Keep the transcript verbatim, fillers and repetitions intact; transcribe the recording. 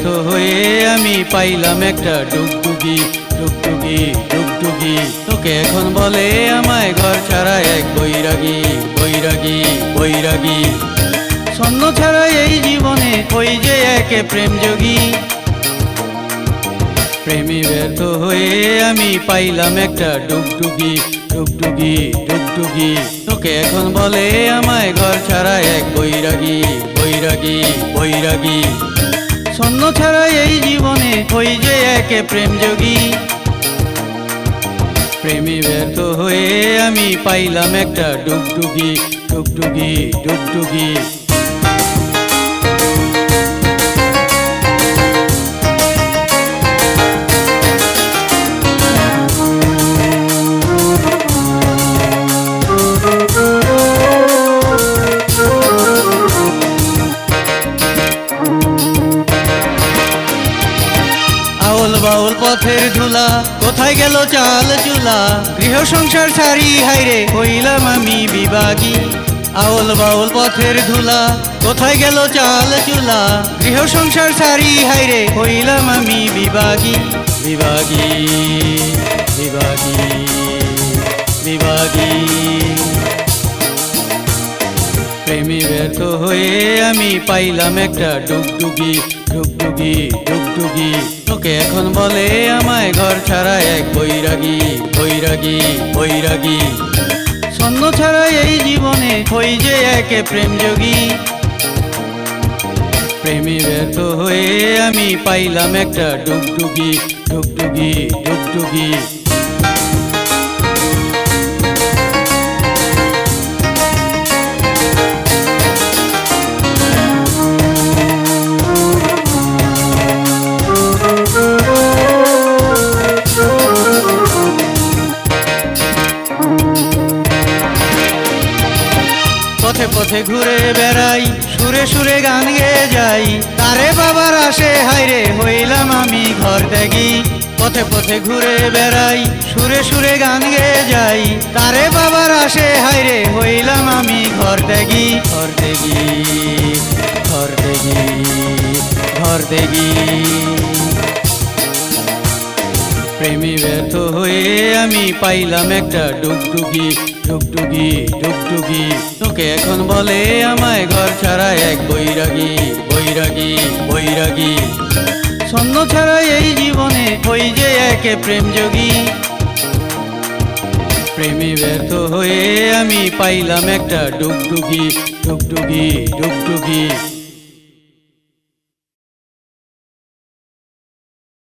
ব্যর্থ হয়ে আমি পাইলাম একটা ডুগডুগি ডুগডুগি ডুগডুগি তোকে এখন বলে আমায় ঘর ছাড়া এক বৈরাগী বৈরাগী বৈরাগী স্বর্ণ ছাড়া এই জীবনে ওই যে একে প্রেম যোগী প্রেমে ব্যর্থ হয়ে আমি পাইলাম একটা ডুগডুগি ডুগডুগি ডুগডুগি তোকে এখন বলে আমায় ঘর ছাড়া এক বৈরাগী বৈরাগী বৈরাগী স্বর্ণ ছাড়া এই জীবনে ওই যে একে প্রেম যোগী প্রেমে ব্যর্থ হয়ে আমি পাইলাম একটা ডুগডুগি ডুগডুগি ডুগডুগি আউল বাউল পথের ধুলা কোথায় গেল চাল চুলা গৃহ সংসার সারি হাইরে হইলাম আমি বিভাগী আউল বাউল পথের ধুলা কোথায় গেল চাল চুলা গৃহ সংসার সারি হাইরে হইলাম আমি বিভাগী বিভাগী বিভাগী বিভাগী প্রেমে ব্যর্থ হয়ে আমি পাইলাম একটা ডুগডুগি ডুগডুগি ডুগডুগি তোকে এখন বলে আমায় ঘর ছাড়া এক বৈরাগী বৈরাগী বৈরাগী স্বর্ণ ছাড়া এই জীবনে ওই যে একে প্রেম যোগী প্রেমে ব্যর্থ হয়ে আমি পাইলাম একটা ডুগডুগি ডুগডুগি ডুগডুগি পথে পথে ঘুরে বেড়াই সুরে সুরে গান গেয়ে যাই তারে বাবার আসে হাইরে হইলাম আমি ঘর ত্যাগী পথে পথে ঘুরে বেড়াই সুরে সুরে গান গেয়ে যাই তারে বাবার আসে হাইরে হইলাম আমি ঘর ত্যাগী ঘর ত্যাগী ঘর ত্যাগী ঘর ত্যাগী প্রেমে ব্যর্থ হয়ে আমি পাইলাম একটা ডুগডুগি ডুগডুগি ডুগডুগি তোকে এখন বলে আমায় ঘর ছাড়া এক বৈরাগী বৈরাগী বৈরাগী স্বর্ণ ছাড়া এই জীবনে ওই যে একে প্রেম যোগী প্রেমে ব্যর্থ হয়ে আমি পাইলাম একটা ডুগডুগি ডুগডুগি ডুগডুগি